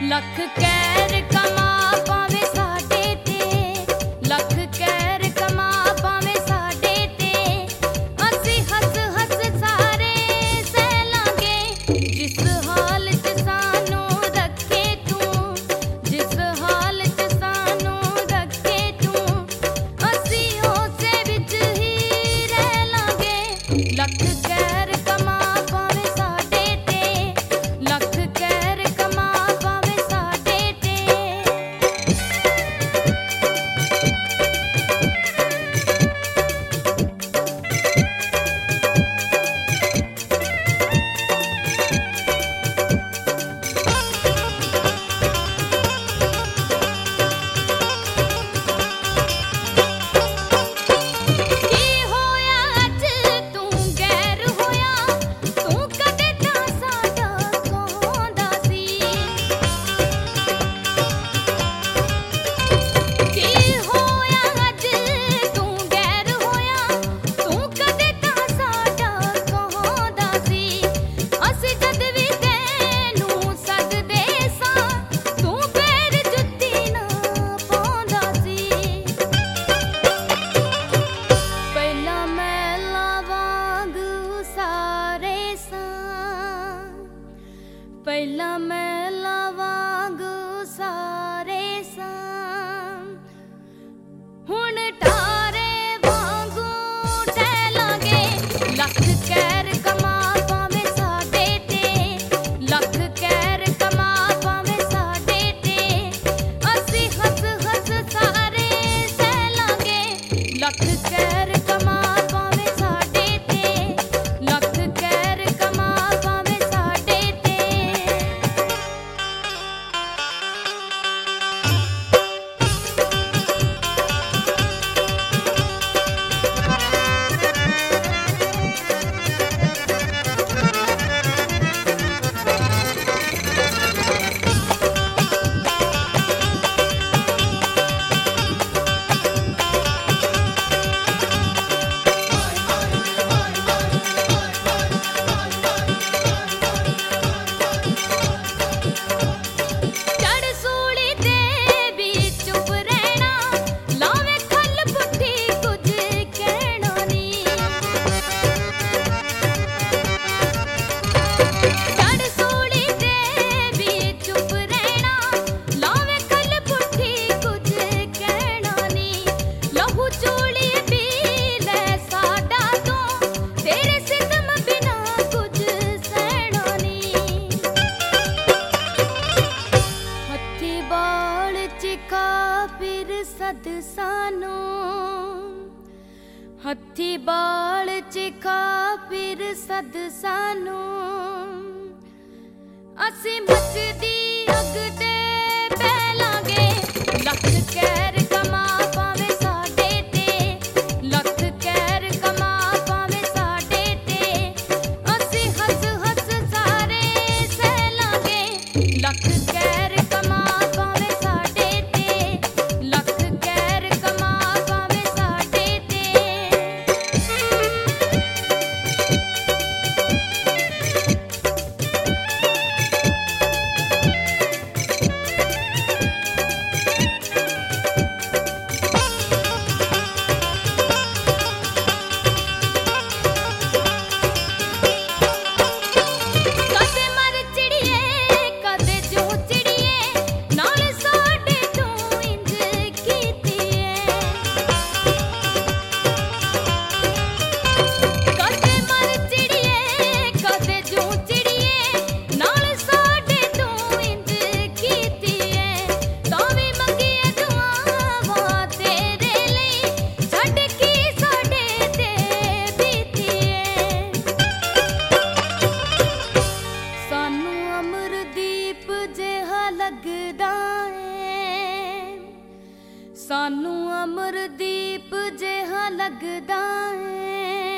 लख कैर कमा पावे साडे ते, लख कैर कमा पावे साडे ते, असी हस हस सारे सह लांगे। जिस हाल च सानू रखे तू, जिस हाल च सानू रखे तू, असी उसे विच ही रह लांगे। लख कैर कमा पावे साडे ते, लख कैर कमा पावे साडे ते। की होया अज तू गैर होया, तू कदे तां साडा कहंदा सी। की होया अज तू गैर होया, तू कदे तां साडा कहंदा सी। असीं जद भी तैनूं सददे सां, तू पैर जुत्ती ना पाउंदा सी। ਪਹਿਲਾਂ ਮਹਿਲਾਂ ਵਾਂਗ ਸਾਰੇ ਸਾਂ, ਪਹਿਲਾਂ ਮਹਿਲਾਂ ਵਾਂਗ ਸਾਰੇ ਸਾਂ, ਹੁਣ ਠਾਰੇ ਵਾਂਗੂ ਢਹਿ ਲਾਂਗੇ। ਲੱਖ ਕਹਿਰ ਕਮਾ ਪਾਵੇਂ ਸਾਡੇ ਤੇ, ਲੱਖ ਕਹਿਰ ਕਮਾ ਪਾਵੇਂ ਸਾਡੇ ਤੇ, ਅਸੀਂ ਹੱਸ ਹੱਸ ਸਾਰੇ ਸਹਿ ਲਾਂਗੇ। ਲੱਖ ਕਹਿਰ ਕਮਾ ਪਾਵੇਂ ਸਾਡੇ ਤੇ, ਲੱਖ ਕਹਿਰ ਕਮਾ ਪਾਵੇਂ ਸਾਡੇ ਤੇ। ਚੜ ਸੂਲੀ ਤੇ ਵੀ ਚੁੱਪ ਰਹਿਣਾ, ਲਾਵੇਂ ਖੱਲ ਪੁੱਠੀ ਕੁਝ ਕਹਿਣਾ ਨੀ। ਚੜ ਸੂਲੀ ਤੇ ਵੀ ਚੁੱਪ ਰਹਿਣਾ, ਲਾਵੇਂ ਖੱਲ ਪੁੱਠੀ ਕੁਝ ਕਹਿਣਾ ਨੀ। ਲਹੂ ਚੂਲੀ ਪੀ ਲੈ ਸਾਡਾ ਤੂੰ, ਤੇਰੇ ਸਿਤਮ ਬਿਨਾ ਕੁਝ ਸਹਿਣਾ ਨੀ। ਹੱਥੀ ਬਾਲ ਚਿਖਾ ਫਿਰ ਸਦ ਸਾਨੂੰ, ਹੱਥੀ ਬਾਲ ਚਿਖਾ ਫਿਰ ਸਦ ਸਾਨੂੰ, ਅਸੀਂ ਮੱਚਦੀ ਅੱਗ ਤੇ ਬਹਿ ਲਾਂਗੇ। ਲੱਖ ਕਹਿਰ ਕਮਾ ਪਾਵੇਂ ਸਾਡੇ ਤੇ, ਲੱਖ ਕਹਿਰ ਕਮਾ ਪਾਵੇਂ ਸਾਡੇ ਤੇ, ਅਸੀਂ ਹੱਸ ਹੱਸ ਸਾਰੇ ਸਹਿ ਲਾਂਗੇ। ਲੱਖ ਕਹਿਰ ਕਮਾ ਪਾਵੇਂ ਸਾਡੇ ਤੇ, ਲੱਖ ਕਹਿਰ ਕਮਾ ਪਾਵੇਂ ਸਾਡੇ ਤੇ। ਕਦੇ ਮਰ ਚਿੜੀਏ ਕਦੇ ਜੂ ਚਿੜੀਏ, ਨਾਲ ਸਾਡੇ ਤੂੰ ਇੰਜ ਕੀਤੀ ਏ। ਕਦੇ ਮਰ ਚਿੜੀਏ ਕਦੇ ਜੂ ਚਿੜੀਏ, ਨਾਲ ਸਾਡੇ ਤੂੰ ਇੰਜ ਕੀਤੀ ਏ। ਤਾਂ ਵੀ ਮੰਗੀਏ ਦੁਆਵਾਂ ਤੇਰੇ ਲਈ, ਛੱਡ ਕੀ ਸਾਡੇ ਤੇ ਬੀਤੀ ਏ। ਸਾਨੂੰ ਅਮਰਦੀਪ ਜਿਹਾ ਲੱਗਦਾ ਏ, ਸਾਨੂੰ ਅਮਰਦੀਪ ਜਿਹਾ ਲੱਗਦਾ ਏ।